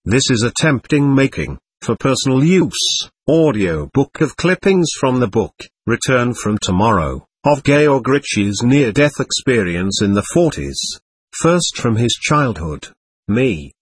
This is a tempting making, for personal use, audio book of clippings from the book, Return from Tomorrow, of Georg Ritsch's near-death experience in the 40s. First from his childhood. Me,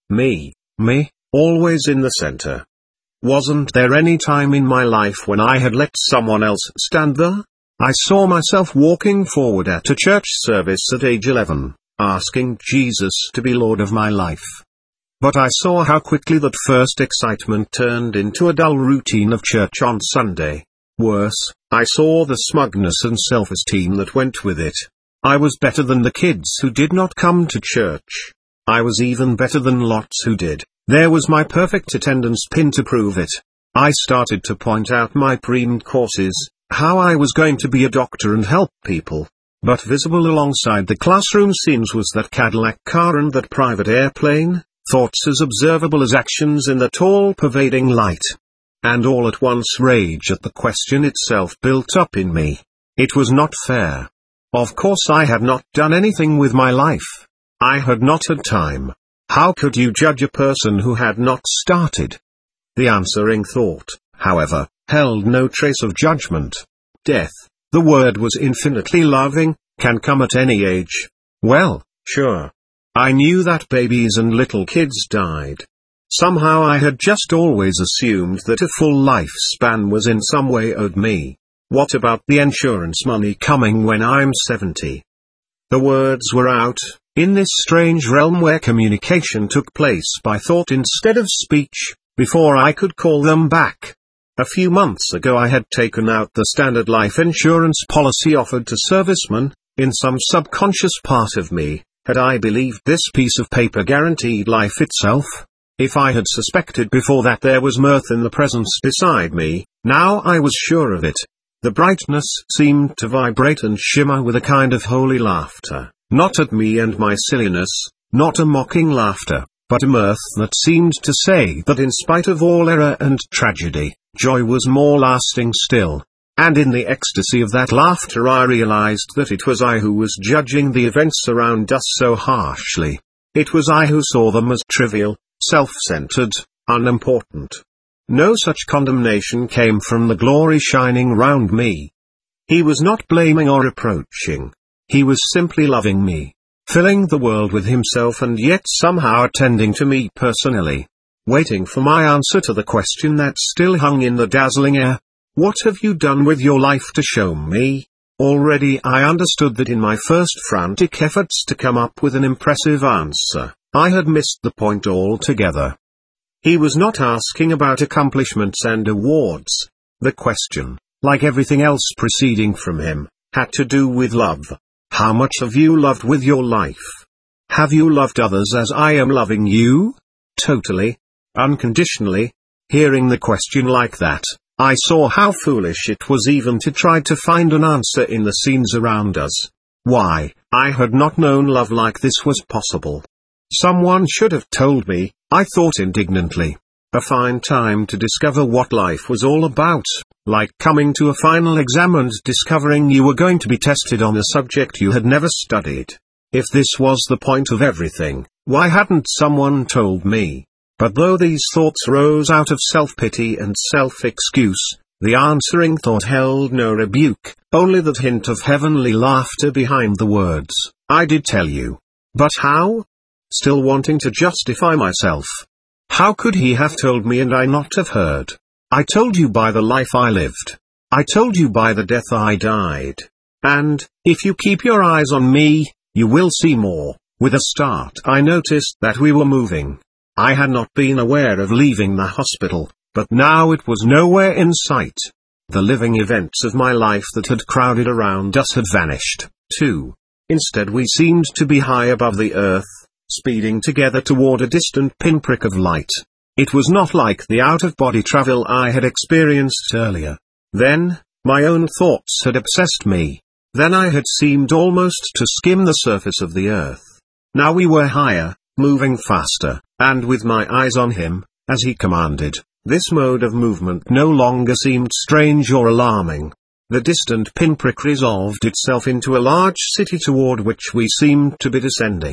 always in the center. Wasn't there any time in my life when I had let someone else stand there? I saw myself walking forward at a church service at age 11, asking Jesus to be Lord of my life. But I saw how quickly that first excitement turned into a dull routine of church on Sunday. Worse, I saw the smugness and self-esteem that went with it. I was better than the kids who did not come to church. I was even better than lots who did. There was my perfect attendance pin to prove it. I started to point out my premed courses, how I was going to be a doctor and help people. But visible alongside the classroom scenes was that Cadillac car and that private airplane, thoughts as observable as actions in the tall pervading light. And all at once rage at the question itself built up in me. It was not fair. Of course I had not done anything with my life. I had not had time. How could you judge a person who had not started? The answering thought, however, held no trace of judgment. Death, the word was infinitely loving, can come at any age. Well, sure. I knew that babies and little kids died. Somehow I had just always assumed that a full lifespan was in some way owed me. What about the insurance money coming when I'm 70? The words were out, in this strange realm where communication took place by thought instead of speech, before I could call them back. A few months ago I had taken out the standard life insurance policy offered to servicemen. In some subconscious part of me, had I believed this piece of paper guaranteed life itself? If I had suspected before that there was mirth in the presence beside me, now I was sure of it. The brightness seemed to vibrate and shimmer with a kind of holy laughter, not at me and my silliness, not a mocking laughter, but a mirth that seemed to say that in spite of all error and tragedy, joy was more lasting still. And in the ecstasy of that laughter I realized that it was I who was judging the events around us so harshly. It was I who saw them as trivial, self-centered, unimportant. No such condemnation came from the glory shining round me. He was not blaming or reproaching. He was simply loving me, filling the world with himself and yet somehow attending to me personally. Waiting for my answer to the question that still hung in the dazzling air. What have you done with your life to show me? Already I understood that in my first frantic efforts to come up with an impressive answer, I had missed the point altogether. He was not asking about accomplishments and awards. The question, like everything else proceeding from him, had to do with love. How much have you loved with your life? Have you loved others as I am loving you? Totally. Unconditionally. Hearing the question like that, I saw how foolish it was even to try to find an answer in the scenes around us. Why, I had not known love like this was possible. Someone should have told me, I thought indignantly. A fine time to discover what life was all about, like coming to a final exam and discovering you were going to be tested on a subject you had never studied. If this was the point of everything, why hadn't someone told me? But though these thoughts rose out of self-pity and self-excuse, the answering thought held no rebuke, only that hint of heavenly laughter behind the words, I did tell you. But how? Still wanting to justify myself. How could he have told me and I not have heard? I told you by the life I lived. I told you by the death I died. And, if you keep your eyes on me, you will see more. With a start I noticed that we were moving. I had not been aware of leaving the hospital, but now it was nowhere in sight. The living events of my life that had crowded around us had vanished, too. Instead we seemed to be high above the earth, speeding together toward a distant pinprick of light. It was not like the out-of-body travel I had experienced earlier. Then, my own thoughts had obsessed me. Then I had seemed almost to skim the surface of the earth. Now we were higher, moving faster, and with my eyes on him, as he commanded, this mode of movement no longer seemed strange or alarming. The distant pinprick resolved itself into a large city toward which we seemed to be descending.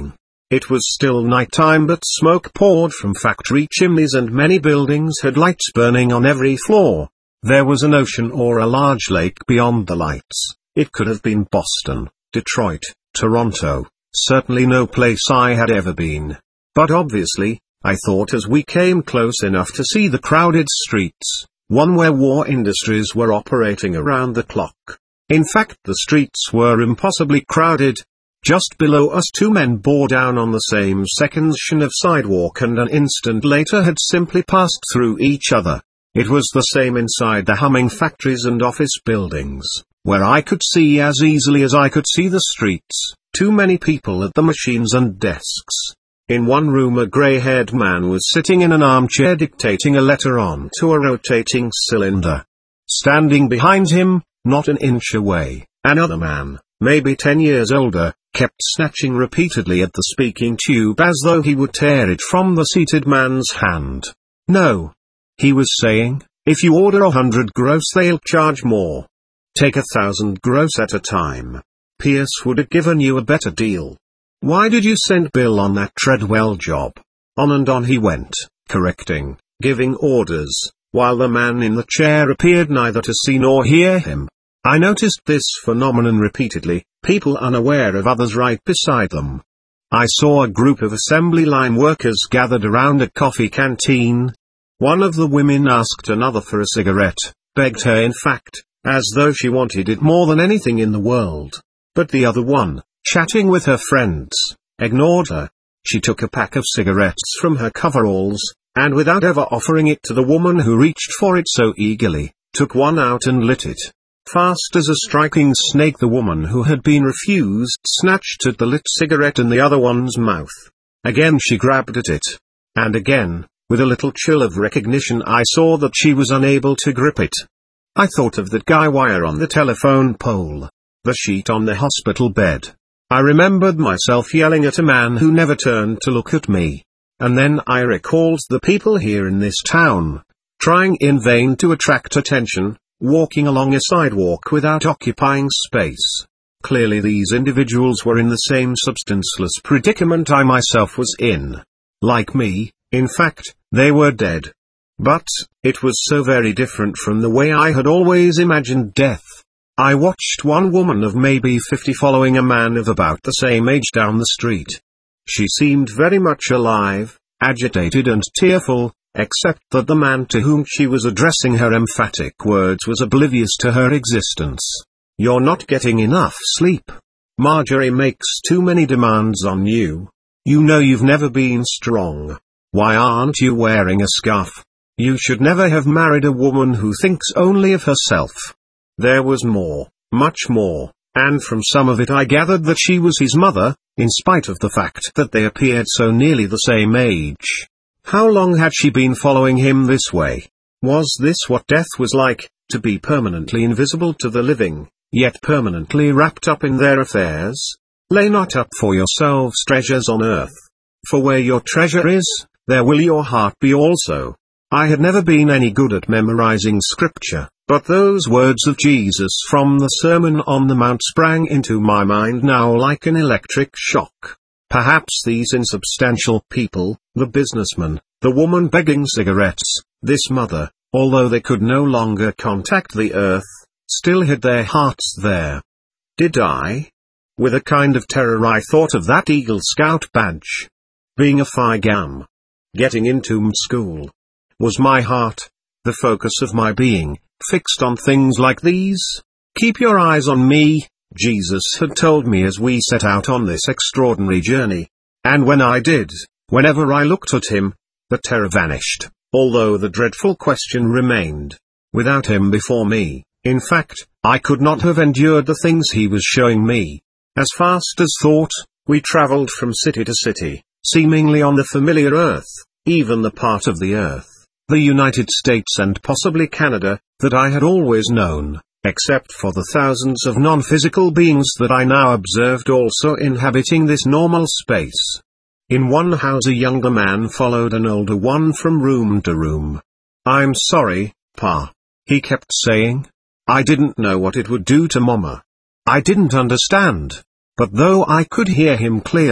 It was still nighttime, but smoke poured from factory chimneys and many buildings had lights burning on every floor. There was an ocean or a large lake beyond the lights. It could have been Boston, Detroit, Toronto, certainly no place I had ever been. But obviously, I thought as we came close enough to see the crowded streets, one where war industries were operating around the clock. In fact, the streets were impossibly crowded. Just below us 2 men bore down on the same section of sidewalk and an instant later had simply passed through each other. It was the same inside the humming factories and office buildings, where I could see as easily as I could see the streets, too many people at the machines and desks. In one room a grey-haired man was sitting in an armchair dictating a letter onto a rotating cylinder. Standing behind him, not an inch away, another man, maybe 10 years older, kept snatching repeatedly at the speaking tube as though he would tear it from the seated man's hand. No. He was saying, if you order 100 gross they'll charge more. Take 1,000 gross at a time. Pierce would have given you a better deal. Why did you send Bill on that Treadwell job? On and on he went, correcting, giving orders, while the man in the chair appeared neither to see nor hear him. I noticed this phenomenon repeatedly, people unaware of others right beside them. I saw a group of assembly line workers gathered around a coffee canteen. One of the women asked another for a cigarette, begged her in fact, as though she wanted it more than anything in the world. But the other one, chatting with her friends, ignored her. She took a pack of cigarettes from her coveralls, and without ever offering it to the woman who reached for it so eagerly, took one out and lit it. Fast as a striking snake the woman who had been refused snatched at the lit cigarette in the other one's mouth. Again she grabbed at it. And again, with a little chill of recognition I saw that she was unable to grip it. I thought of that guy wire on the telephone pole. The sheet on the hospital bed. I remembered myself yelling at a man who never turned to look at me. And then I recalled the people here in this town, trying in vain to attract attention, walking along a sidewalk without occupying space. Clearly these individuals were in the same substanceless predicament I myself was in. Like me, in fact, they were dead. But, it was so very different from the way I had always imagined death. I watched one woman of maybe 50 following a man of about the same age down the street. She seemed very much alive, agitated and tearful, except that the man to whom she was addressing her emphatic words was oblivious to her existence. You're not getting enough sleep. Marjorie makes too many demands on you. You know you've never been strong. Why aren't you wearing a scarf? You should never have married a woman who thinks only of herself. There was more, much more, and from some of it I gathered that she was his mother, in spite of the fact that they appeared so nearly the same age. How long had she been following him this way? Was this what death was like, to be permanently invisible to the living, yet permanently wrapped up in their affairs? Lay not up for yourselves treasures on earth. For where your treasure is, there will your heart be also. I had never been any good at memorizing scripture, but those words of Jesus from the Sermon on the Mount sprang into my mind now like an electric shock. Perhaps these insubstantial people, the businessman, the woman begging cigarettes, this mother, although they could no longer contact the earth, still had their hearts there. Did I? With a kind of terror I thought of that Eagle Scout badge. Being a Phi Gam. Getting into school. Was my heart, the focus of my being, fixed on things like these? Keep your eyes on me, Jesus had told me as we set out on this extraordinary journey. And when I did, whenever I looked at him, the terror vanished, although the dreadful question remained. Without him before me, in fact, I could not have endured the things he was showing me. As fast as thought, we traveled from city to city, seemingly on the familiar earth, even the part of the earth, the United States and possibly Canada, that I had always known, except for the thousands of non-physical beings that I now observed also inhabiting this normal space. In one house a younger man followed an older one from room to room. I'm sorry, Pa, he kept saying. I didn't know what it would do to Mama. I didn't understand. But though I could hear him clearly,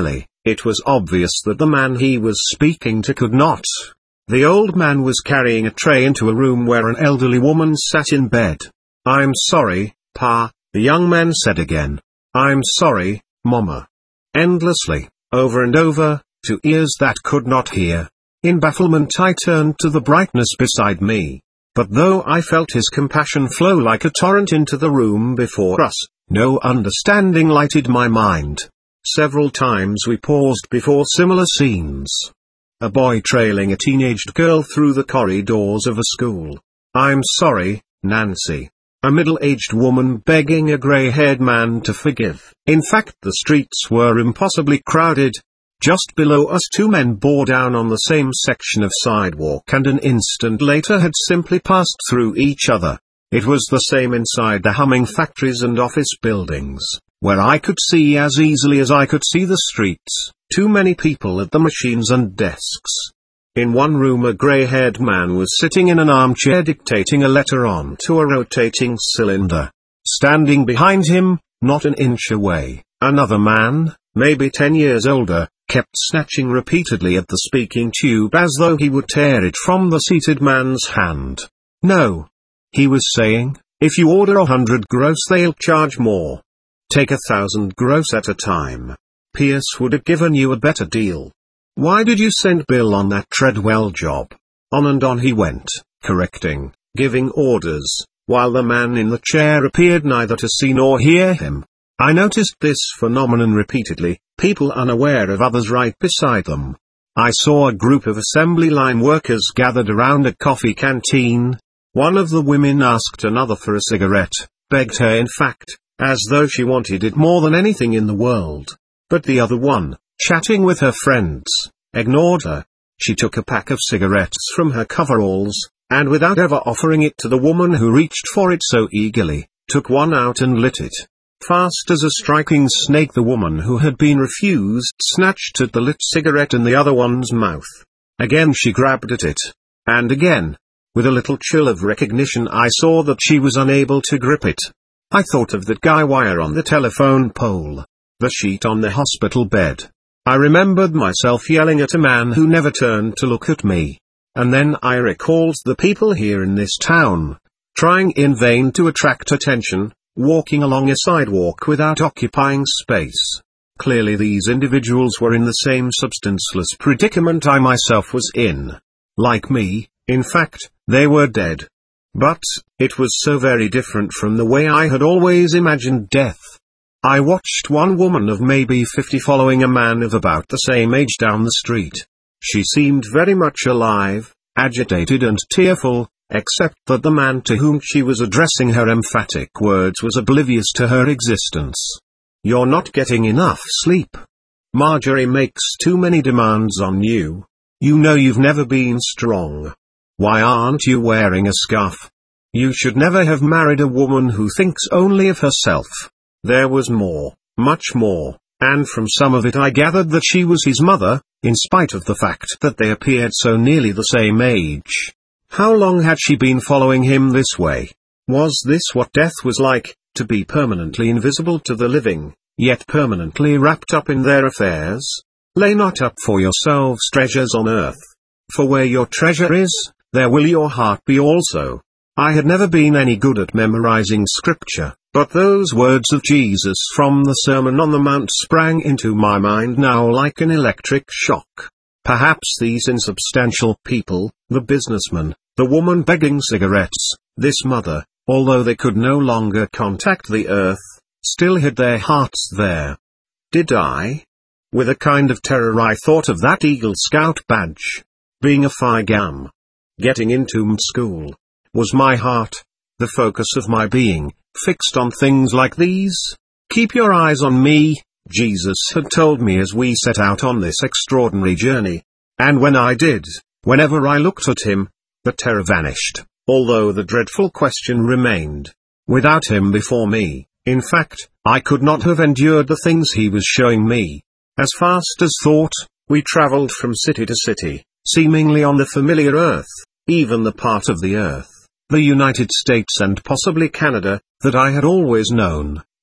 It was obvious that the man he was speaking to could not. The old man was carrying a tray into a room where an elderly woman sat in bed. "I'm sorry, Pa," the young man said again. "I'm sorry, Mama." Endlessly, over and over, to ears that could not hear. In bafflement I turned to the brightness beside me. But though I felt his compassion flow like a torrent into the room before us, no understanding lighted my mind. Several times we paused before similar scenes. A boy trailing a teenaged girl through the corridors of a school. "I'm sorry, Nancy." A middle-aged woman begging a gray-haired man to forgive. In fact, the streets were impossibly crowded. Just below us two men bore down on the same section of sidewalk and an instant later had simply passed through each other. It was the same inside the humming factories and office buildings, where I could see as easily as I could see the streets, too many people at the machines and desks. In one room a gray-haired man was sitting in an armchair dictating a letter onto a rotating cylinder. Standing behind him, not an inch away, another man, maybe 10 years older, kept snatching repeatedly at the speaking tube as though he would tear it from the seated man's hand. "No," he was saying, "if you order 100 gross they'll charge more. Take 1,000 gross at a time. Pierce would have given you a better deal. Why did you send Bill on that Treadwell job?" On and on he went, correcting, giving orders, while the man in the chair appeared neither to see nor hear him. I noticed this phenomenon repeatedly, people unaware of others right beside them. I saw a group of assembly line workers gathered around a coffee canteen. One of the women asked another for a cigarette, begged her in fact, as though she wanted it more than anything in the world. But the other one, chatting with her friends, ignored her. She took a pack of cigarettes from her coveralls, and without ever offering it to the woman who reached for it so eagerly, took one out and lit it. Fast as a striking snake the woman who had been refused snatched at the lit cigarette in the other one's mouth. Again she grabbed at it. And again. With a little chill of recognition I saw that she was unable to grip it. I thought of that guy wire on the telephone pole. The sheet on the hospital bed. I remembered myself yelling at a man who never turned to look at me. And then I recalled the people here in this town, trying in vain to attract attention, walking along a sidewalk without occupying space. Clearly these individuals were in the same substanceless predicament I myself was in. Like me, in fact, they were dead. But, it was so very different from the way I had always imagined death. I watched one woman of maybe 50 following a man of about the same age down the street. She seemed very much alive, agitated and tearful, except that the man to whom she was addressing her emphatic words was oblivious to her existence. "You're not getting enough sleep. Marjorie makes too many demands on you. You know you've never been strong. Why aren't you wearing a scarf? You should never have married a woman who thinks only of herself." There was more, much more, and from some of it I gathered that she was his mother, in spite of the fact that they appeared so nearly the same age. How long had she been following him this way? Was this what death was like, to be permanently invisible to the living, yet permanently wrapped up in their affairs? Lay not up for yourselves treasures on earth. For where your treasure is, there will your heart be also. I had never been any good at memorizing scripture, but those words of Jesus from the Sermon on the Mount sprang into my mind now like an electric shock. Perhaps these insubstantial people, the businessman, the woman begging cigarettes, this mother, although they could no longer contact the earth, still had their hearts there. Did I? With a kind of terror I thought of that Eagle Scout badge. Being a Phi Gam. Getting into school. Was my heart, the focus of my being, fixed on things like these? "Keep your eyes on me," Jesus had told me as we set out on this extraordinary journey. And when I did, whenever I looked at him, the terror vanished, although the dreadful question remained. Without him before me, in fact, I could not have endured the things he was showing me. As fast as thought, we traveled from city to city, seemingly on the familiar earth, even the part of the earth, the United States and possibly Canada, that I had always known.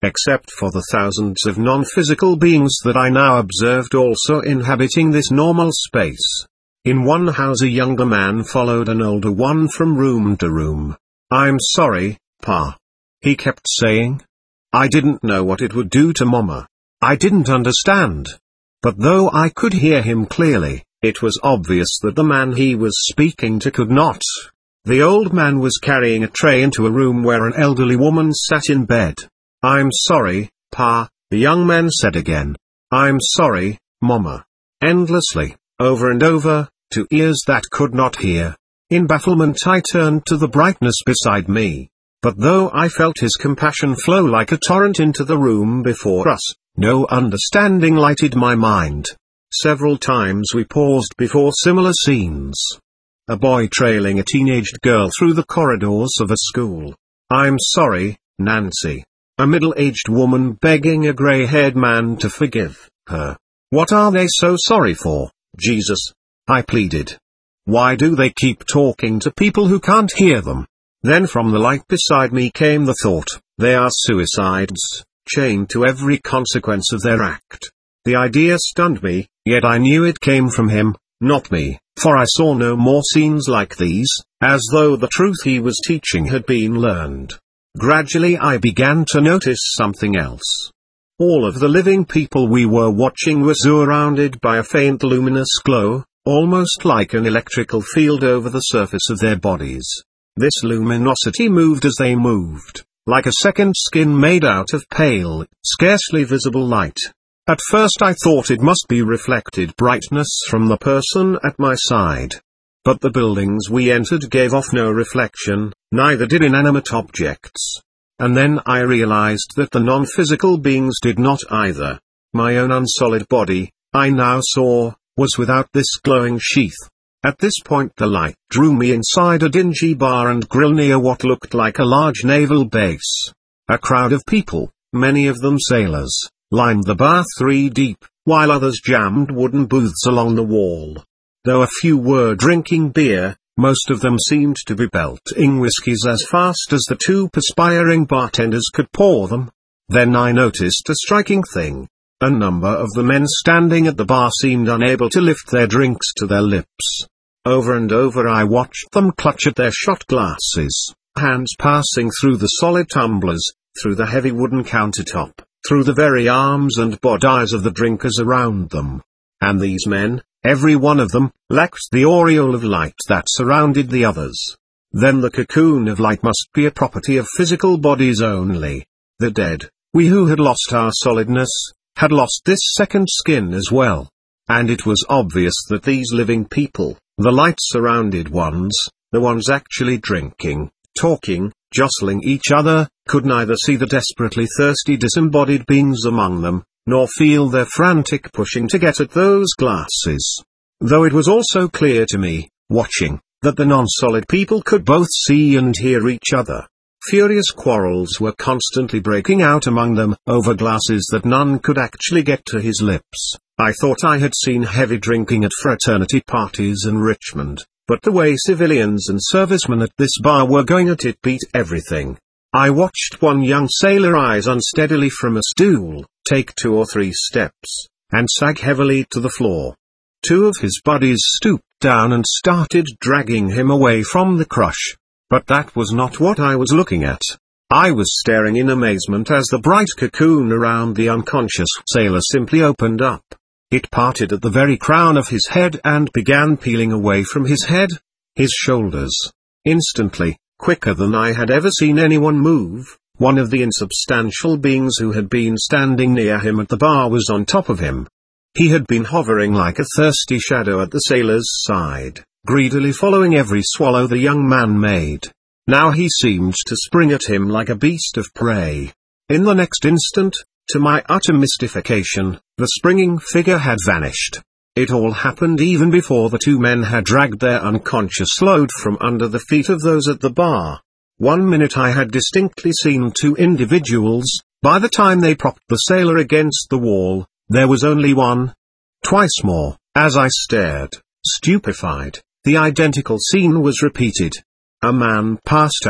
except for the thousands of non-physical beings that I now observed also inhabiting this normal space. In one house a younger man followed an older one from room to room. "I'm sorry, Pa," he kept saying. I didn't know what it would do to Mama. I didn't understand. But though I could hear him clearly, it was obvious that the man he was speaking to could not. The old man was carrying a tray into a room where an elderly woman sat in bed. "I'm sorry, Pa," the young man said again. "I'm sorry, Mama." Endlessly, over and over, to ears that could not hear. In bafflement I turned to the brightness beside me. But though I felt his compassion flow like a torrent into the room before us, no understanding lighted my mind. Several times we paused before similar scenes. A boy trailing a teenaged girl through the corridors of a school. "I'm sorry, Nancy." A middle-aged woman begging a gray-haired man to forgive her. "What are they so sorry for, Jesus?" I pleaded. "Why do they keep talking to people who can't hear them?" Then from the light beside me came the thought, they are suicides, chained to every consequence of their act. The idea stunned me, yet I knew it came from him, not me, for I saw no more scenes like these, as though the truth he was teaching had been learned. Gradually I began to notice something else. All of the living people we were watching were surrounded by a faint luminous glow, almost like an electrical field over the surface of their bodies. This luminosity moved as they moved, like a second skin made out of pale, scarcely visible light. At first I thought it must be reflected brightness from the person at my side. But the buildings we entered gave off no reflection, neither did inanimate objects. And then I realized that the non-physical beings did not either. My own unsolid body, I now saw, was without this glowing sheath. At this point the light drew me inside a dingy bar and grill near what looked like a large naval base. A crowd of people, many of them sailors, lined the bar 3 deep, while others jammed wooden booths along the wall. Though a few were drinking beer, most of them seemed to be belting whiskies as fast as the 2 perspiring bartenders could pour them. Then I noticed a striking thing. A number of the men standing at the bar seemed unable to lift their drinks to their lips. Over and over I watched them clutch at their shot glasses, hands passing through the solid tumblers, through the heavy wooden countertop, through the very arms and bodies of the drinkers around them. And these men, every one of them, lacked the aureole of light that surrounded the others. Then the cocoon of light must be a property of physical bodies only. The dead, we who had lost our solidness, had lost this second skin as well. And it was obvious that these living people, the light-surrounded ones, the ones actually drinking, talking, jostling each other, could neither see the desperately thirsty disembodied beings among them, nor feel their frantic pushing to get at those glasses. Though it was also clear to me, watching, that the non-solid people could both see and hear each other. Furious quarrels were constantly breaking out among them over glasses that none could actually get to his lips. I thought I had seen heavy drinking at fraternity parties in Richmond, but the way civilians and servicemen at this bar were going at it beat everything. I watched one young sailor rise unsteadily from a stool, take 2 or 3 steps, and sag heavily to the floor. 2 of his buddies stooped down and started dragging him away from the crush. But that was not what I was looking at. I was staring in amazement as the bright cocoon around the unconscious sailor simply opened up. It parted at the very crown of his head and began peeling away from his head, his shoulders. Instantly, quicker than I had ever seen anyone move, one of the insubstantial beings who had been standing near him at the bar was on top of him. He had been hovering like a thirsty shadow at the sailor's side, greedily following every swallow the young man made. Now he seemed to spring at him like a beast of prey. In the next instant, to my utter mystification, the springing figure had vanished. It all happened even before the 2 men had dragged their unconscious load from under the feet of those at the bar. 1 minute I had distinctly seen 2 individuals. By the time they propped the sailor against the wall, there was only 1. Twice more, as I stared, stupefied, the identical scene was repeated. A man passed out,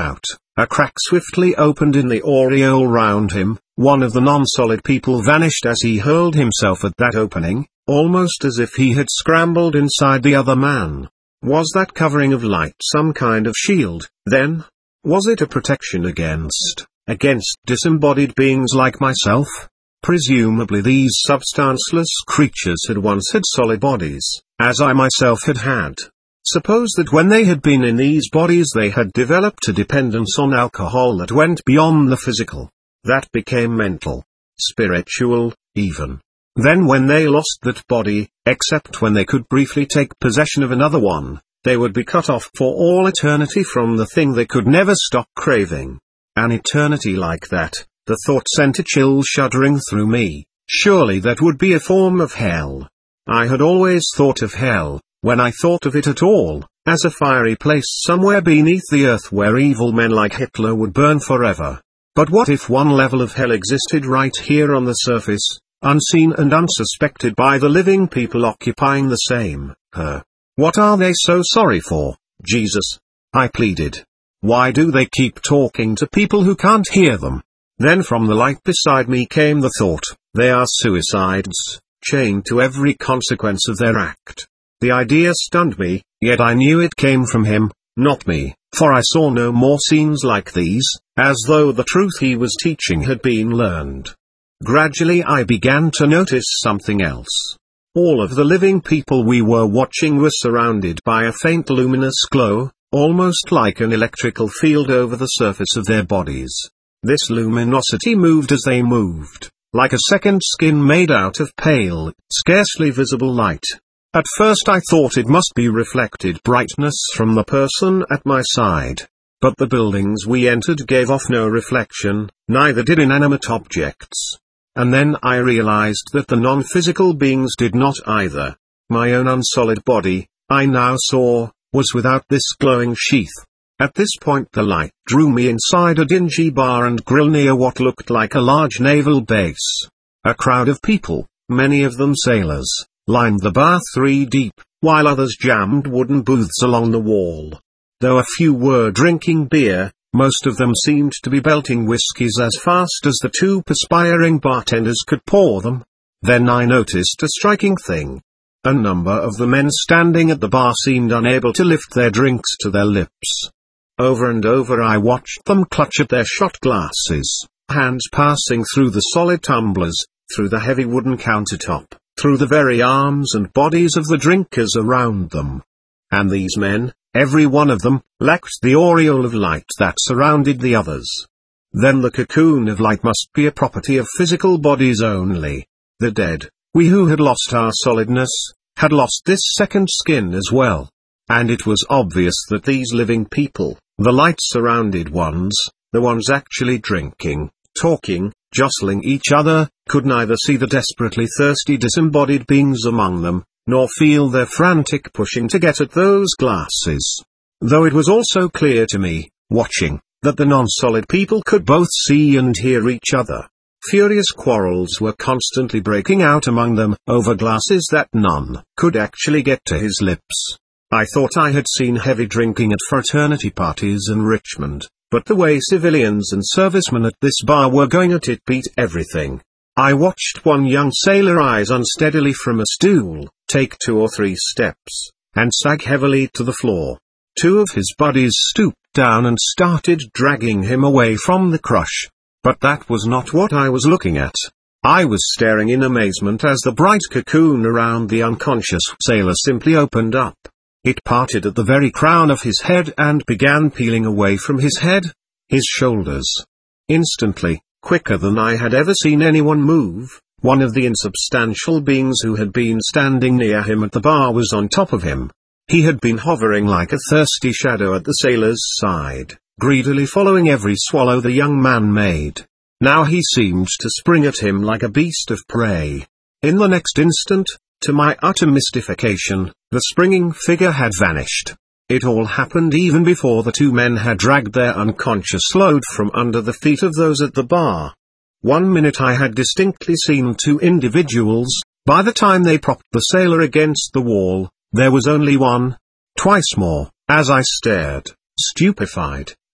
A crack swiftly opened in the aureole round him. One of the non-solid people vanished as he hurled himself at that opening, almost as if he had scrambled inside the other man. Was that covering of light some kind of shield, then? Was it a protection against disembodied beings like myself? Presumably these substanceless creatures had once had solid bodies, as I myself had had. Suppose that when they had been in these bodies they had developed a dependence on alcohol that went beyond the physical. That became mental, spiritual, even. Then when they lost that body, except when they could briefly take possession of another one, they would be cut off for all eternity from the thing they could never stop craving. An eternity like that, the thought sent a chill shuddering through me. Surely that would be a form of hell. I had always thought of hell, when I thought of it at all, as a fiery place somewhere beneath the earth where evil men like Hitler would burn forever. But what if one level of hell existed right here on the surface, unseen and unsuspected by the living people occupying the same, What are they so sorry for, Jesus? I pleaded. Why do they keep talking to people who can't hear them? Then from the light beside me came the thought, they are suicides, chained to every consequence of their act. The idea stunned me, yet I knew it came from him, not me, for I saw no more scenes like these, as though the truth he was teaching had been learned. Gradually I began to notice something else. All of the living people we were watching were surrounded by a faint luminous glow, almost like an electrical field over the surface of their bodies. This luminosity moved as they moved, like a second skin made out of pale, scarcely visible light. At first I thought it must be reflected brightness from the person at my side. But the buildings we entered gave off no reflection, neither did inanimate objects. And then I realized that the non-physical beings did not either. My own unsolid body, I now saw, was without this glowing sheath. At this point the light drew me inside a dingy bar and grill near what looked like a large naval base. A crowd of people, many of them sailors, lined the bar 3 deep, while others jammed wooden booths along the wall. Though a few were drinking beer, most of them seemed to be belting whiskies as fast as the 2 perspiring bartenders could pour them. Then I noticed a striking thing. A number of the men standing at the bar seemed unable to lift their drinks to their lips. Over and over I watched them clutch at their shot glasses, hands passing through the solid tumblers, through the heavy wooden countertop, through the very arms and bodies of the drinkers around them. And these men, every one of them, lacked the aureole of light that surrounded the others. Then the cocoon of light must be a property of physical bodies only. The dead, we who had lost our solidness, had lost this second skin as well. And it was obvious that these living people, the light-surrounded ones, the ones actually drinking, talking, jostling each other, could neither see the desperately thirsty disembodied beings among them, nor feel their frantic pushing to get at those glasses. Though it was also clear to me, watching, that the non-solid people could both see and hear each other. Furious quarrels were constantly breaking out among them over glasses that none could actually get to his lips. I thought I had seen heavy drinking at fraternity parties in Richmond, but the way civilians and servicemen at this bar were going at it beat everything. I watched one young sailor rise unsteadily from a stool, take 2 or 3 steps, and sag heavily to the floor. 2 of his buddies stooped down and started dragging him away from the crush. But that was not what I was looking at. I was staring in amazement as the bright cocoon around the unconscious sailor simply opened up. It parted at the very crown of his head and began peeling away from his head, his shoulders. Instantly, quicker than I had ever seen anyone move, one of the insubstantial beings who had been standing near him at the bar was on top of him. He had been hovering like a thirsty shadow at the sailor's side, greedily following every swallow the young man made. Now he seemed to spring at him like a beast of prey. In the next instant, to my utter mystification, the springing figure had vanished. It all happened even before the 2 men had dragged their unconscious load from under the feet of those at the bar. 1 minute I had distinctly seen 2 individuals. By the time they propped the sailor against the wall, there was only 1. Twice more, as I stared, stupefied,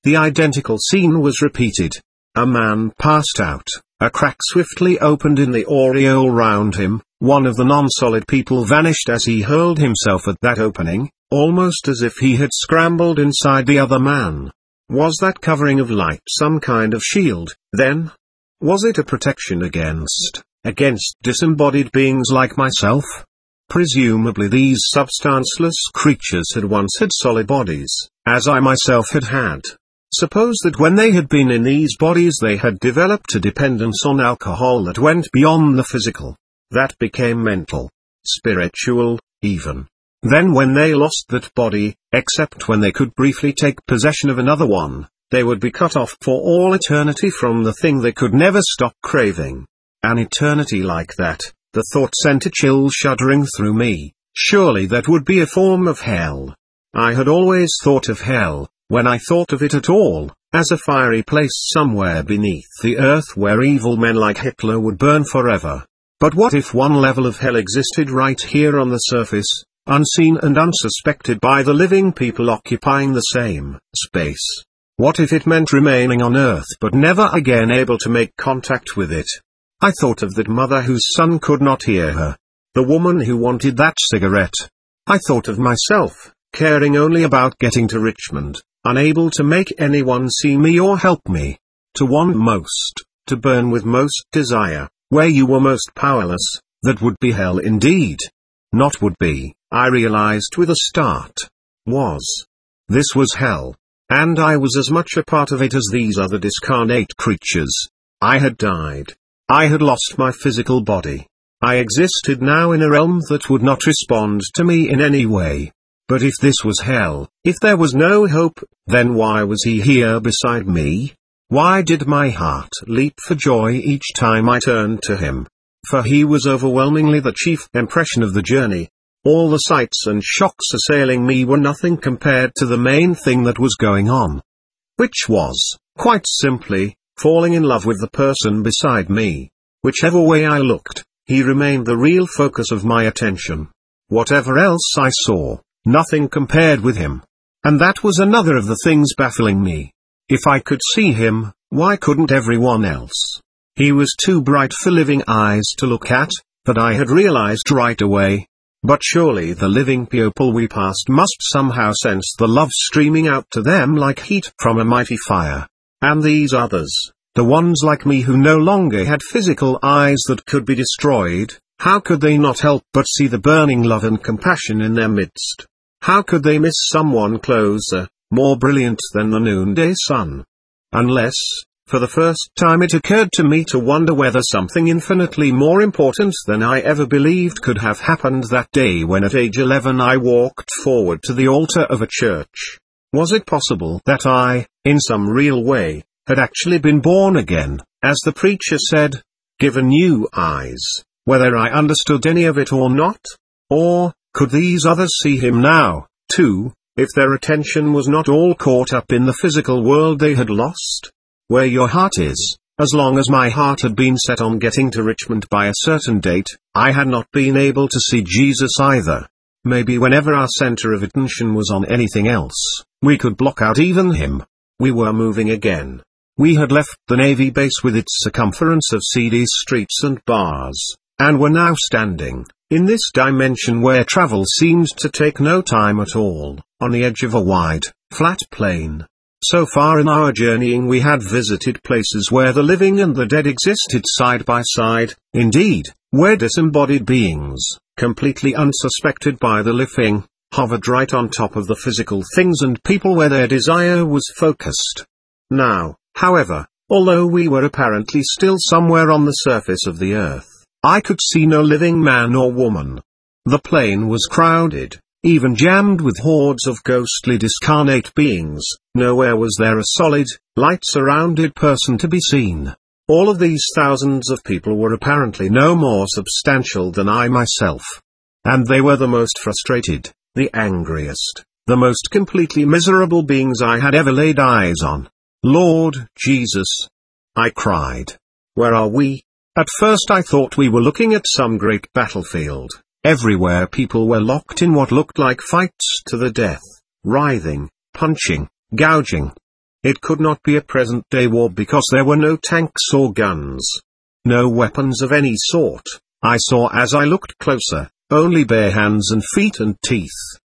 The identical scene was repeated. A man passed out, a crack swiftly opened in the aureole round him, one of the non-solid people vanished as he hurled himself at that opening, almost as if he had scrambled inside the other man. Was that covering of light some kind of shield, then? Was it a protection against disembodied beings like myself? Presumably these substanceless creatures had once had solid bodies, as I myself had had. Suppose that when they had been in these bodies they had developed a dependence on alcohol that went beyond the physical. That became mental, spiritual, even. Then when they lost that body, except when they could briefly take possession of another one, they would be cut off for all eternity from the thing they could never stop craving. An eternity like that, the thought sent a chill shuddering through me. Surely that would be a form of hell. I had always thought of hell, when I thought of it at all, as a fiery place somewhere beneath the earth where evil men like Hitler would burn forever. But what if one level of hell existed right here on the surface, unseen and unsuspected by the living people occupying the same space? What if it meant remaining on earth but never again able to make contact with it? I thought of that mother whose son could not hear her. The woman who wanted that cigarette. I thought of myself, caring only about getting to Richmond, unable to make anyone see me or help me. To want most, to burn with most desire, where you were most powerless, that would be hell indeed. Not would be, I realized with a start. Was. This was hell. And I was as much a part of it as these other discarnate creatures. I had died. I had lost my physical body. I existed now in a realm that would not respond to me in any way. But if this was hell, if there was no hope, then why was he here beside me? Why did my heart leap for joy each time I turned to him? For he was overwhelmingly the chief impression of the journey. All the sights and shocks assailing me were nothing compared to the main thing that was going on. Which was, quite simply, falling in love with the person beside me. Whichever way I looked, he remained the real focus of my attention. Whatever else I saw, nothing compared with him. And that was another of the things baffling me. If I could see him, why couldn't everyone else? He was too bright for living eyes to look at, but I had realized right away. But surely the living people we passed must somehow sense the love streaming out to them like heat from a mighty fire. And these others, the ones like me who no longer had physical eyes that could be destroyed, how could they not help but see the burning love and compassion in their midst? How could they miss someone closer, more brilliant than the noonday sun? Unless, for the first time it occurred to me to wonder whether something infinitely more important than I ever believed could have happened that day when at age 11 I walked forward to the altar of a church. Was it possible that I, in some real way, had actually been born again, as the preacher said, given new eyes, whether I understood any of it or not? Or, could these others see him now, too, if their attention was not all caught up in the physical world they had lost? Where your heart is, as long as my heart had been set on getting to Richmond by a certain date, I had not been able to see Jesus either. Maybe whenever our center of attention was on anything else, we could block out even him. We were moving again. We had left the Navy base with its circumference of seedy streets and bars, and were now standing, in this dimension where travel seemed to take no time at all, on the edge of a wide, flat plain. So far in our journeying we had visited places where the living and the dead existed side by side, indeed, where disembodied beings, completely unsuspected by the living, hovered right on top of the physical things and people where their desire was focused. Now, however, although we were apparently still somewhere on the surface of the earth, I could see no living man or woman. The plain was crowded, even jammed with hordes of ghostly discarnate beings. Nowhere was there a solid, light-surrounded person to be seen. All of these thousands of people were apparently no more substantial than I myself. And they were the most frustrated, the angriest, the most completely miserable beings I had ever laid eyes on. Lord Jesus! I cried. Where are we? At first I thought we were looking at some great battlefield. Everywhere people were locked in what looked like fights to the death, writhing, punching, gouging. It could not be a present-day war because there were no tanks or guns. No weapons of any sort, I saw as I looked closer, only bare hands and feet and teeth.